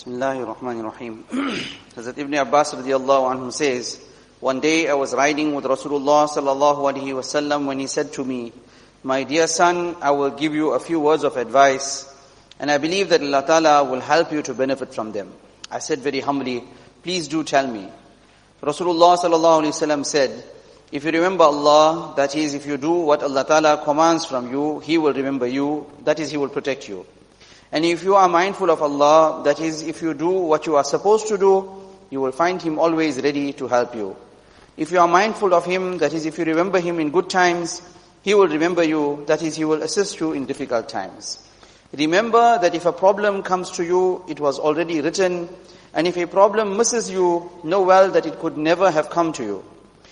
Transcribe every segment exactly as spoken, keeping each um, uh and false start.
Bismillahir Rahmanir Rahim. Hazrat Ibn Abbas radiallahu anhu says, one day I was riding with Rasulullah sallallahu alaihi wasallam when he said to me, my dear son, I will give you a few words of advice and I believe that Allah Ta'ala will help you to benefit from them. I said very humbly, please do tell me. Rasulullah sallallahu alaihi wasallam said, if you remember Allah, that is, if you do what Allah Ta'ala commands from you, He will remember you, that is, He will protect you. And if you are mindful of Allah, that is, if you do what you are supposed to do, you will find Him always ready to help you. If you are mindful of Him, that is, if you remember Him in good times, He will remember you, that is, He will assist you in difficult times. Remember that if a problem comes to you, it was already written, and if a problem misses you, know well that it could never have come to you.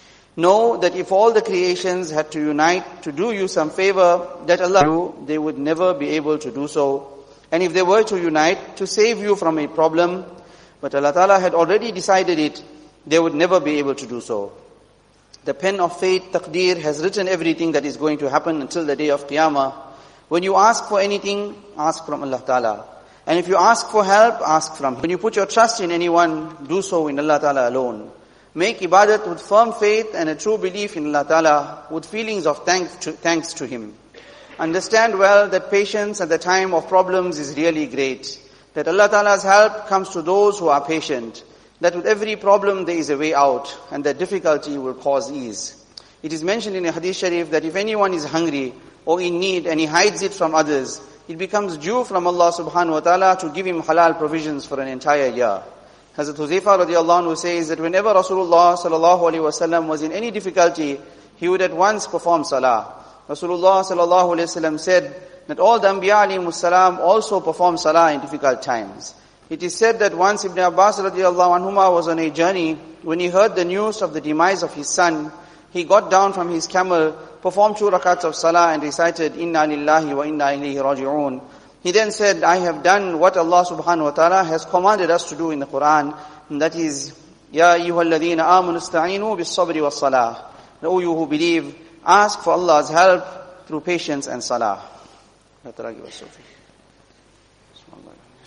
Know that if all the creations had to unite to do you some favor, that Allah, they would never be able to do so. And if they were to unite to save you from a problem, but Allah Ta'ala had already decided it, they would never be able to do so. The pen of fate, taqdeer, has written everything that is going to happen until the day of Qiyamah. When you ask for anything, ask from Allah Ta'ala. And if you ask for help, ask from Him. When you put your trust in anyone, do so in Allah Ta'ala alone. Make ibadat with firm faith and a true belief in Allah Ta'ala, with feelings of thanks to, thanks to Him. Understand well that patience at the time of problems is really great. That Allah Ta'ala's help comes to those who are patient. That with every problem there is a way out, and that difficulty will cause ease. It is mentioned in a hadith sharif that if anyone is hungry or in need and he hides it from others, it becomes due from Allah subhanahu wa ta'ala to give him halal provisions for an entire year. Hazrat Huzaifa radiallahu anhu says that whenever Rasulullah sallallahu alaihi wasallam was in any difficulty, he would at once perform salah. Rasulullah sallallahu alaihi wasallam said that all the Anbiya alayhimus salam also perform salah in difficult times. It is said that once Ibn Abbas radiallahu anhuma was on a journey. When he heard the news of the demise of his son, he got down from his camel, performed two rakats of salah and recited, Inna lillahi wa inna ilayhi raji'un. He then said, I have done what Allah subhanahu wa ta'ala has commanded us to do in the Quran, and that is, Ya ayyuhalladhina amanu ista'inu bis sabri was salah. O you who believe, ask for Allah's help through patience and salah. Allah Ta'ala give us tawfiq.